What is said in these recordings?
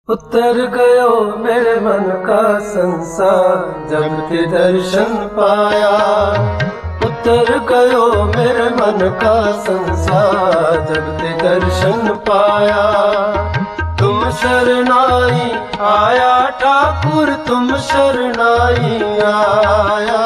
उतर गयो मेरे मन का संसार जब ते दर्शन पाया। उतर गयो मेरे मन का संसार जब ते दर्शन पाया। तुम शरणाई आया ठाकुर तुम शरणाई आया।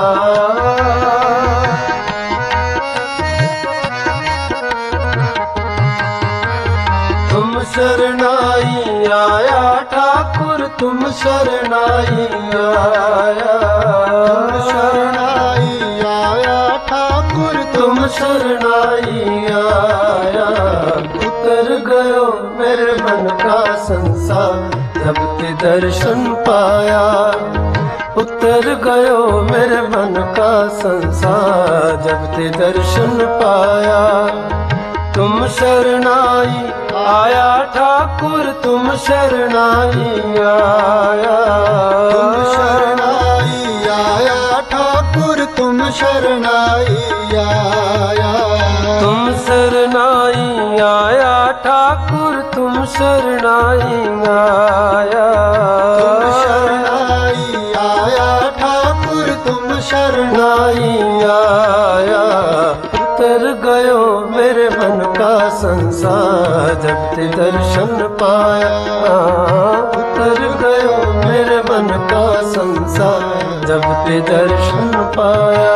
तुम शरणाई आया ठाकुर तुम शरणाई आया। तुम शरणाई आया ठाकुर तुम शरणाई आया। उतर गयो मेरे मन का संसार जब ते दर्शन पाया। उतर गयो मेरे मन का संसार जब ते दर्शन पाया। तुम शरणाई आया ठाकुर तुम शरणाई आया। तुम शरणाई आया ठाकुर तुम शरणाई आया। तुम शरणाई आया ठाकुर तुम शरणाई आया। तुम शरणाई आया ठाकुर तुम शरणाई आया। उतर गयो मेरे मन का संसार जब ते दर्शन पाया। उतर गयो मेरे मन का संसार जब ते दर्शन पाया।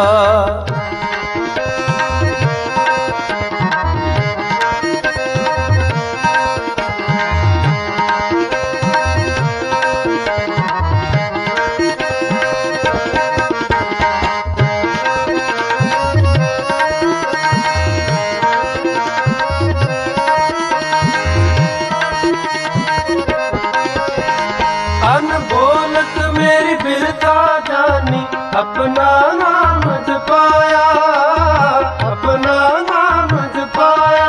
अनबोलत मेरी बिरथा जानी अपना नाम जपाया। अपना नाम जपाया।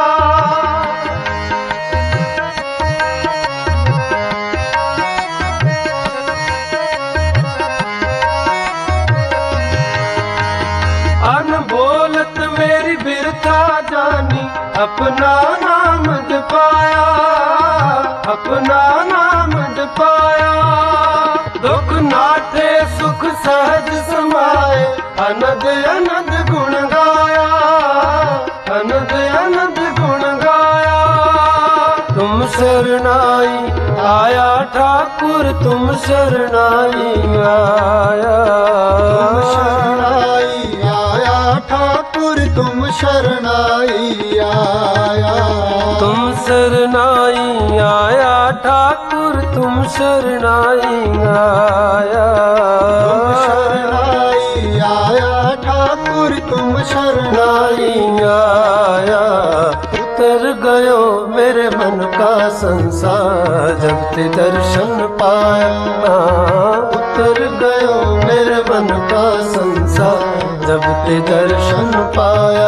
अनबोलत मेरी बिरथा जानी अपना नाम जपाया। अपना नाम जपाया। दुख नाथे सुख सहज समाए अनद अनद गुण गाया। अनद अनद गुण गाया। तुम शरणाई आया ठाकुर तुम शरणाई आया। तुम शरणाई आया ठाकुर तुम शरणाई आया। तुम शरणाई आया ठाकुर तुम शरणाई आया। तुम शरणाई आया ठाकुर तुम शरणाई आया। उतर गयो मेरे मन का संसार जब ते दर्शन पाया। उतर गयो मेरे मन का संसार जब ते दर्शन पाया।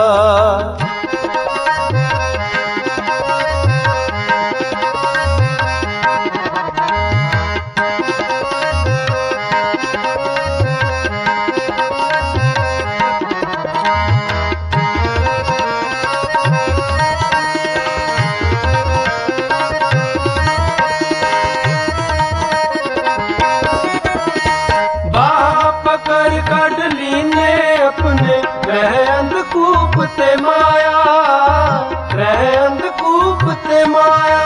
पकड़ कढ़ लीने अपने रह अंधकूप ते माया। रह अंधकूप ते माया।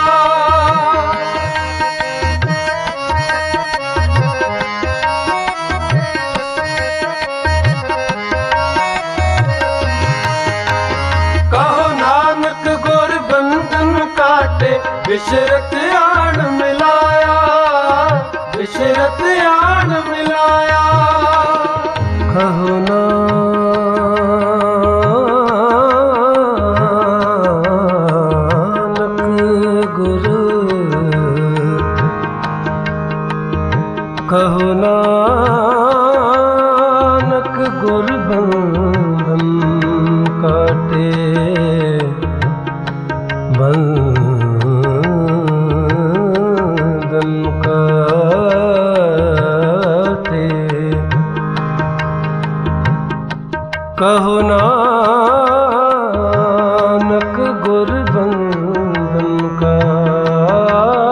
कहो नानक गुर बंधन काटे विशरत आन मिलाया। विशरत आन मिलाया। कहो नानक गुरु कहो नानक गुर बंधन काटे। बंधन काटे। कहो नानक गुर बंधन का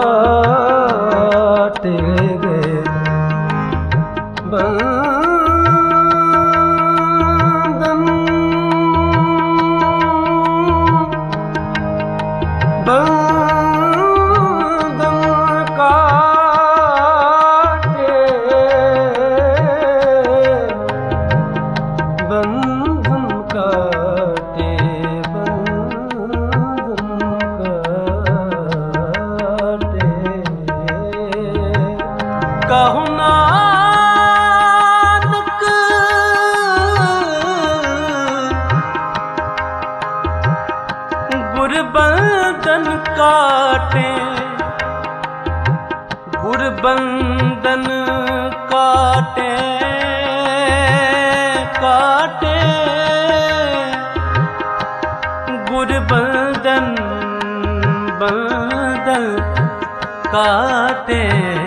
बंधन काटे काटे गुर बंधन बंधन काटे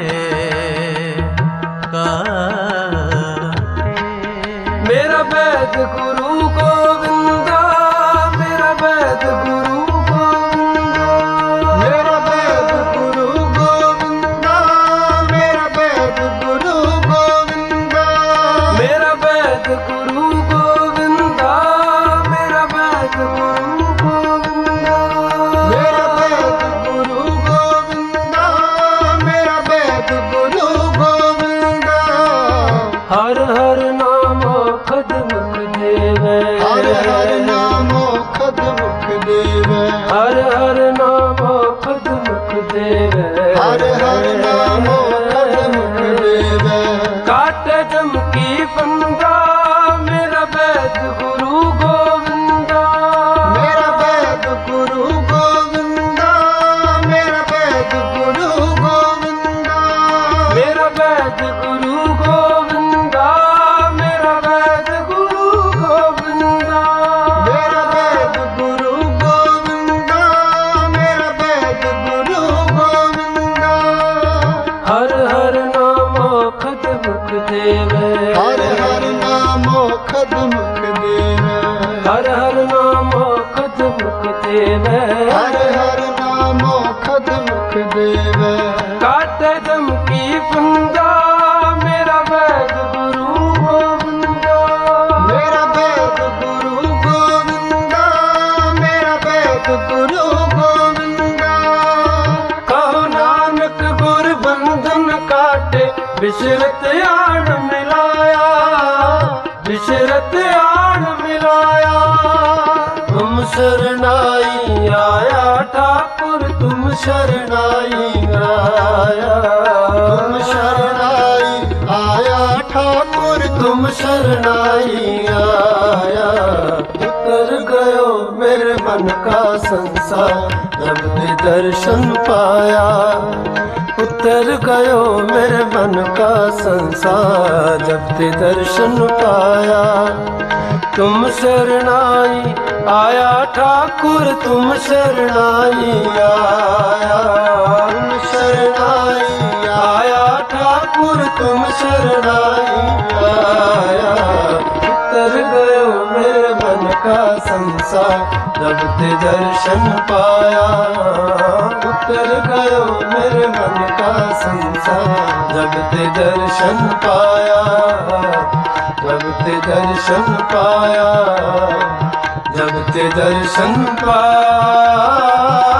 काटे। मेरा वैद गुरु गोविंदा, मेरा वैद गुरु गोविंदा, मेरा वैद गुरु गोविंदा, मेरा वैद गुरु गोविंदा, मेरा वैद गुरु गोविंदा, मेरा वैद गुरु गोविंदा, मेरा वैद गुरु गोविंदा, मेरा वैद गुरु गोविंदा। हर हर नामो खद मुख देवे, हर हर नामो खद मुख देवे, हर हर नामो खद मुख देवे, हर हर नामो खद मुख देवे। काटे जम की फंदा मेरा वैद गुरु गोविंदा, मेरा वैद गुरु गोविंदा, मेरा वैद गुरु गोविंदा, मेरा वैद गुरु गोविंदा, मेरा वैद गुरु गोविंदा, मेरा वैद गुरु गोविंदा, मेरा वैद गुरु गोविंदा। हर हर नामो खद मुख देवे, हर हर नामो खद मुख देवे, हर हर नामो खद मुख देवे, हर हर नामो खद मुख देवे। काटे जम की फंदा मेरा वैद गुरु गोविंदा, मेरा वैद गुरु गोविंदा, मेरा वैद गुरु गोविंदा। कहो नानक गुर बंधन काटे बिशरत आण मिलाया, बिशरत आण मिलाया। तुम शरणाई आया ठाकुर, तुम शरणाई आया, तुम शरणाई आया ठाकुर, तुम शरणाई आया। उतर गयो मेरे मन का संसार जब ते दर्शन पाया, उतर गयो मेरे मन का संसार जब ते दर्शन पाया। तुम शरणाई आया ठाकुर, तुम शरणाई आया, तुम शरणाई आया ठाकुर, तुम शरणाई आया। उतर गयो मेरे मन का संसार जब ते दर्शन पाया, उतर गयो मेरे मन का संसार जब ते दर्शन पाया, जब ते दर्शन पाया, जब ते दर्शन पाया।